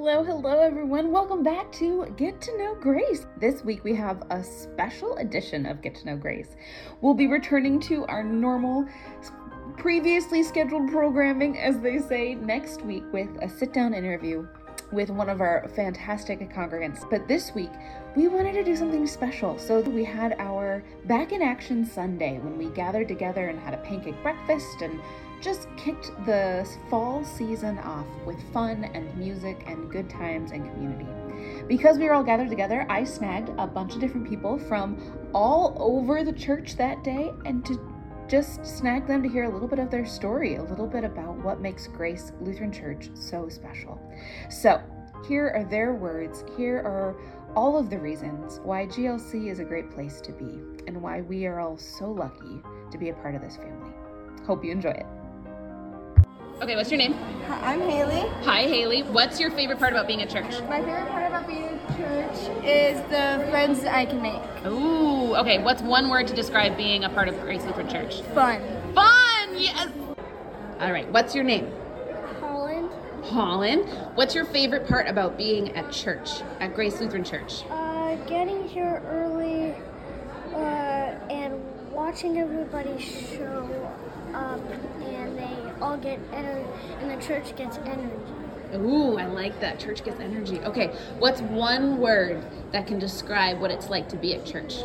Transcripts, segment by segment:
Hello everyone. Welcome back to Get to Know Grace. This week we have a special edition of Get to Know Grace. We'll be returning to our normal, previously scheduled programming, as they say, next week with a sit-down interview with one of our fantastic congregants. But this week, we wanted to do something special. So we had our Back in Action Sunday when we gathered together and had a pancake breakfast and just kicked the fall season off with fun and music and good times and community. Because we were all gathered together, I snagged a bunch of different people from all over the church that day and to just snag them to hear a little bit of their story, a little bit about what makes Grace Lutheran Church so special. So here are their words. Here are all of the reasons why GLC is a great place to be and why we are all so lucky to be a part of this family. Hope you enjoy it. Okay, what's your name? Hi, I'm Haley. Hi, Haley. What's your favorite part about being at church? My favorite part about being at church is the friends that I can make. Ooh, okay. What's one word to describe being a part of Grace Lutheran Church? Fun. Fun! Yes! All right, what's your name? Holland. Holland. What's your favorite part about being at church, at Grace Lutheran Church? Getting here early and watching everybody show up, and they all get energy, and the church gets energy. Ooh, I like that. Church gets energy. Okay, what's one word that can describe what it's like to be at church?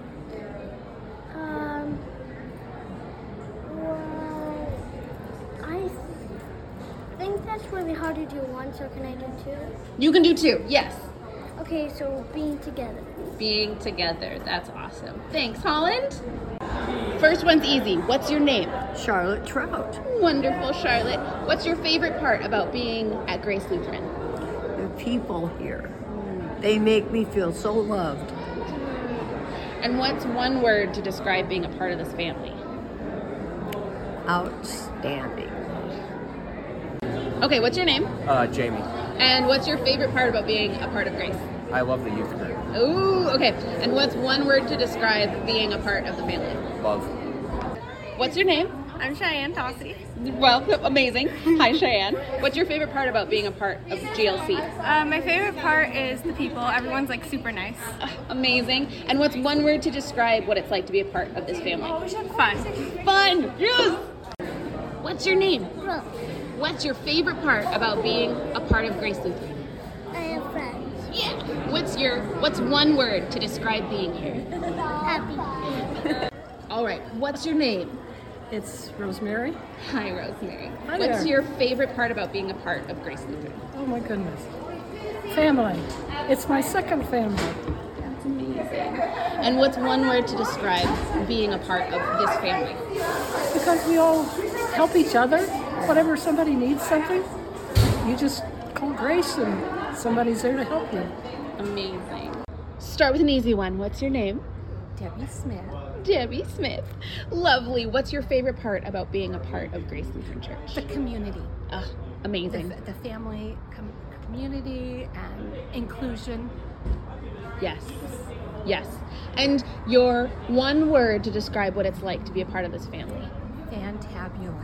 Well, I think that's really hard to do one, so can I do two? You can do two, yes. Okay, so being together. Being together. That's awesome. Thanks, Holland. First one's easy. What's your name? Charlotte Trout. Wonderful, Charlotte. What's your favorite part about being at Grace Lutheran? The people here. They make me feel so loved. And what's one word to describe being a part of this family? Outstanding. Okay, what's your name? Jamie. And what's your favorite part about being a part of Grace? I love the youth group. Ooh, okay. And what's one word to describe being a part of the family? Love. What's your name? I'm Cheyenne Tossi. Well, amazing. Hi, Cheyenne. What's your favorite part about being a part of GLC? My favorite part is the people. Everyone's like super nice. Amazing. And what's one word to describe what it's like to be a part of this family? Fun. Fun! Yes! What's your name? Rose. What's your favorite part about being a part of Grace Lutheran? I have friends. Yeah. What's one word to describe being here? Happy. All right. What's your name? It's Rosemary. Hi, Rosemary. Hi What's there. your favorite part about being a part of Grace Lutheran? Oh my goodness. Family. It's my second family. That's amazing. And what's one word to describe being a part of this family? Because we all help each other. Whenever somebody needs something, you just call Grace and somebody's there to help you. Amazing. Start with an easy one. What's your name? Debbie Smith. Debbie Smith. Lovely. What's your favorite part about being a part of Grace Lutheran Church? The community, Amazing. the family community and inclusion. Yes. Yes. And your one word to describe what it's like to be a part of this family? Fantabulous.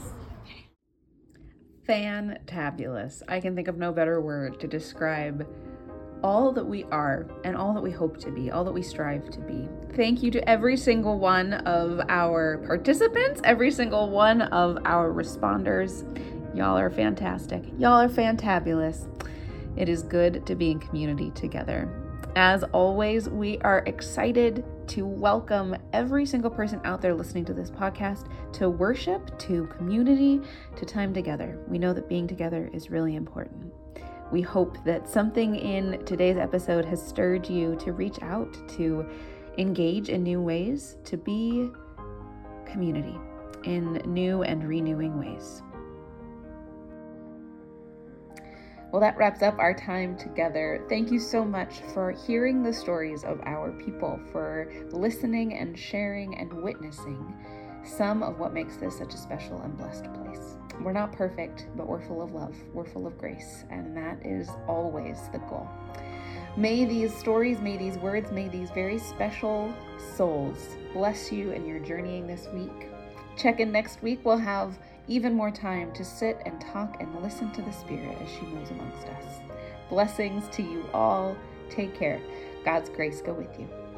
Fantabulous. I can think of no better word to describe all that we are and all that we hope to be, all that we strive to be. Thank you to every single one of our participants, every single one of our responders. Y'all are fantastic. Y'all are fantabulous. It is good to be in community together. As always, we are excited to welcome every single person out there listening to this podcast to worship, to community, to time together. We know that being together is really important. We hope that something in today's episode has stirred you to reach out, to engage in new ways, to be community in new and renewing ways. Well, that wraps up our time together. Thank you so much for hearing the stories of our people, for listening and sharing and witnessing some of what makes this such a special and blessed place. We're not perfect, but we're full of love. We're full of grace, and that is always the goal. May these stories, may these words, may these very special souls bless you in your journeying this week. Check in next week. We'll have even more time to sit and talk and listen to the Spirit as she moves amongst us. Blessings to you all. Take care. God's grace go with you.